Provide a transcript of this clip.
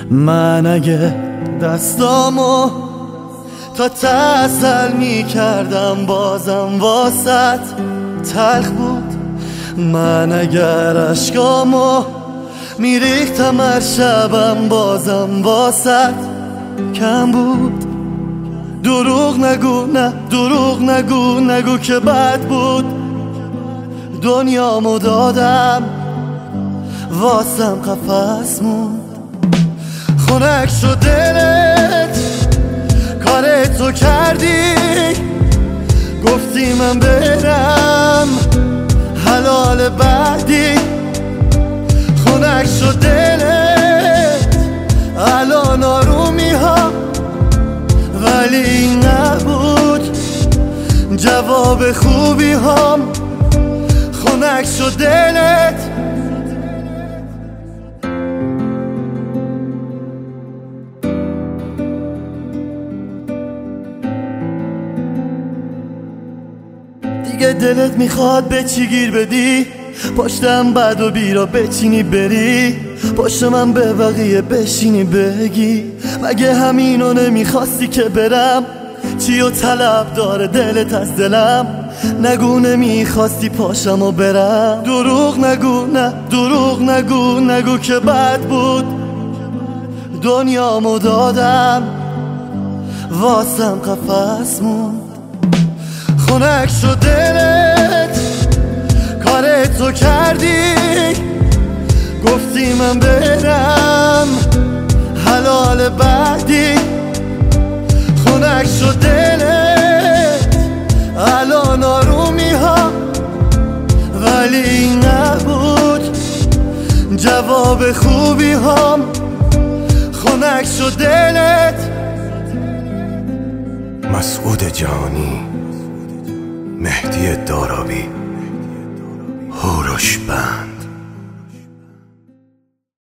من اگه دستامو تا تسل می کردم بازم واسط تلخ بود. من اگر عشقامو میریختم هر شبم بازم واسط کم بود. دروغ نگو، نه دروغ نگو، نگو که بد بود. دنیامو دادم واسم قفس موند. خنک شد دلت کار تو کردی، گفتی من برم حلال بعدی. خنک شد دلت الان آرومی ها، ولی این نبود جواب خوبی هام. خنک شد دلت دیگه دلت میخواد به چی گیر بدی؟ پشتم بد و بیرا بچینی بری، پشت من به بقیه بشینی بگی مگه همینو نمیخواستی که برم؟ چی و طلب داره دلت از دلم؟ نگو نمیخواستی پاشم و برم. دروغ نگو، نه دروغ نگو، نگو که بد بود. دنیامو دادم واسم قفس موند. خنک شد دلت کار تو کردی، گفتی من برم حلال بعدی. خنک شد دلت الان آرومی ها، ولی این نبود جواب خوبی هام. خنک شد دلت. مسعود جانی، مهدی دارابی، هوروش بند.